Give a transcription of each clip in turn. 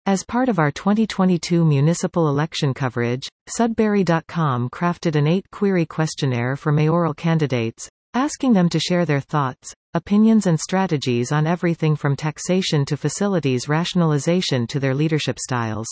As part of our 2022 municipal election coverage, Sudbury.com crafted an 8-query questionnaire for mayoral candidates, asking them to share their thoughts, opinions and strategies on everything from taxation to facilities rationalization to their leadership styles.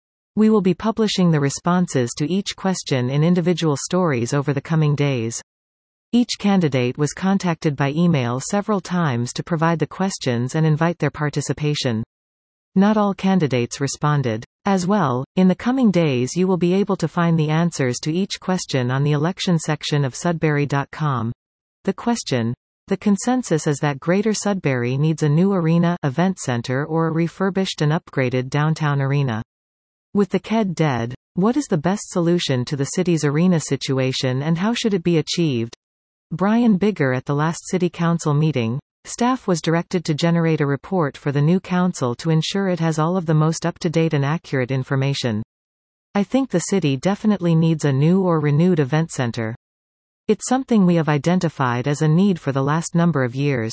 We will be publishing the responses to each question in individual stories over the coming days. Each candidate was contacted by email several times to provide the questions and invite their participation. Not all candidates responded. As well, in the coming days you will be able to find the answers to each question on the election section of Sudbury.com. The question. The consensus is that Greater Sudbury needs a new arena, event center or a refurbished and upgraded downtown arena. With the KED dead, what is the best solution to the city's arena situation and how should it be achieved? Brian Bigger. At the last City Council meeting, staff was directed to generate a report for the new council to ensure it has all of the most up-to-date and accurate information. I think the city definitely needs a new or renewed event center. It's something we have identified as a need for the last number of years.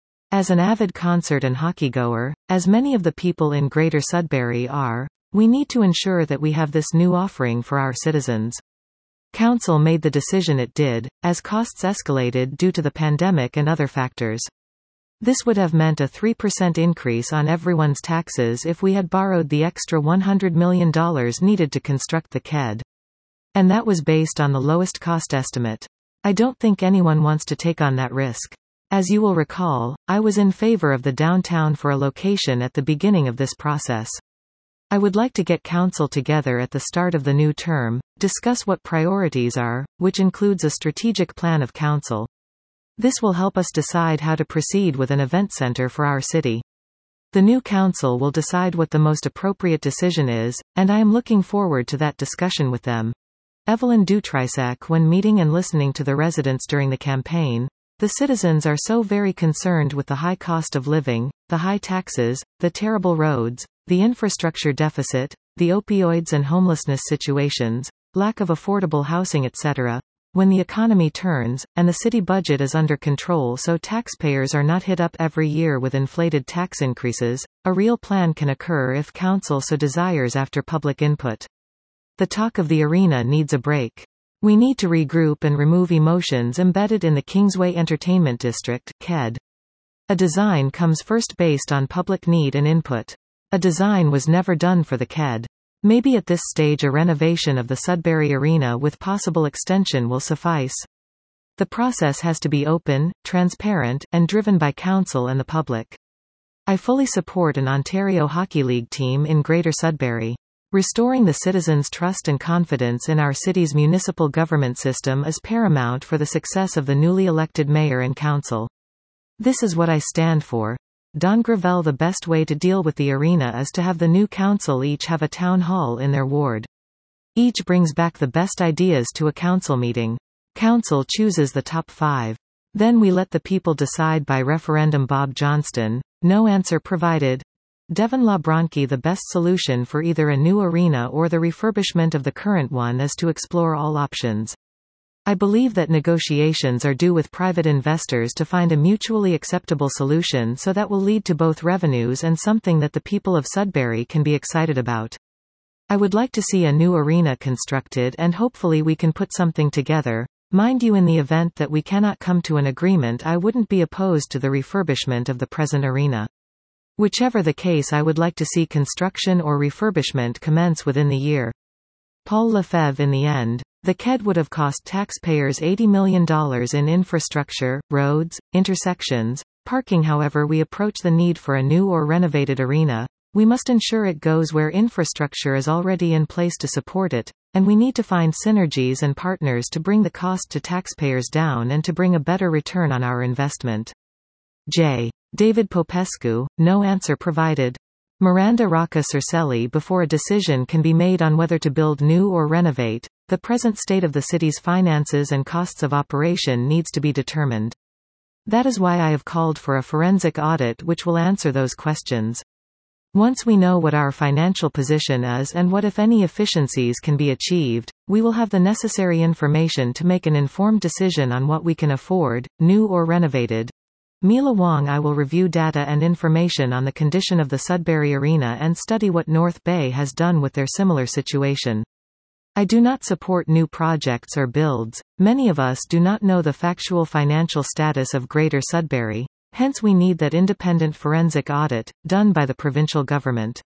As an avid concert and hockey goer, as many of the people in Greater Sudbury are, we need to ensure that we have this new offering for our citizens. Council made the decision it did, as costs escalated due to the pandemic and other factors. This would have meant a 3% increase on everyone's taxes if we had borrowed the extra $100 million needed to construct the KED. And that was based on the lowest cost estimate. I don't think anyone wants to take on that risk. As you will recall, I was in favor of the downtown for a location at the beginning of this process. I would like to get council together at the start of the new term, discuss what priorities are, which includes a strategic plan of council. This will help us decide how to proceed with an event center for our city. The new council will decide what the most appropriate decision is, and I am looking forward to that discussion with them. Evelyn Dutrisac. When meeting and listening to the residents during the campaign, the citizens are so very concerned with the high cost of living, the high taxes, the terrible roads, the infrastructure deficit, the opioids and homelessness situations, lack of affordable housing etc. When the economy turns, and the city budget is under control so taxpayers are not hit up every year with inflated tax increases, a real plan can occur if council so desires after public input. The talk of the arena needs a break. We need to regroup and remove emotions embedded in the Kingsway Entertainment District (KED). A design comes first based on public need and input. A design was never done for the KED. Maybe at this stage a renovation of the Sudbury Arena with possible extension will suffice. The process has to be open, transparent, and driven by council and the public. I fully support an Ontario Hockey League team in Greater Sudbury. Restoring the citizens' trust and confidence in our city's municipal government system is paramount for the success of the newly elected mayor and council. This is what I stand for. Don Gravel. The best way to deal with the arena is to have the new council each have a town hall in their ward. Each brings back the best ideas to a council meeting. Council chooses the top 5. Then we let the people decide by referendum. Bob Johnston. No answer provided. Devin LaBronke. The best solution for either a new arena or the refurbishment of the current one is to explore all options. I believe that negotiations are due with private investors to find a mutually acceptable solution so that will lead to both revenues and something that the people of Sudbury can be excited about. I would like to see a new arena constructed and hopefully we can put something together. Mind you, in the event that we cannot come to an agreement, I wouldn't be opposed to the refurbishment of the present arena. Whichever the case, I would like to see construction or refurbishment commence within the year. Paul Lefebvre. In the end, the KED would have cost taxpayers $80 million in infrastructure, roads, intersections, parking. However we approach the need for a new or renovated arena, we must ensure it goes where infrastructure is already in place to support it, and we need to find synergies and partners to bring the cost to taxpayers down and to bring a better return on our investment. J. David Popescu. No answer provided. Miranda Rocca Cercelli. Before a decision can be made on whether to build new or renovate, the present state of the city's finances and costs of operation needs to be determined. That is why I have called for a forensic audit which will answer those questions. Once we know what our financial position is and what if any efficiencies can be achieved, we will have the necessary information to make an informed decision on what we can afford, new or renovated. Mila Wong. I will review data and information on the condition of the Sudbury Arena and study what North Bay has done with their similar situation. I do not support new projects or builds. Many of us do not know the factual financial status of Greater Sudbury. Hence we need that independent forensic audit, done by the provincial government.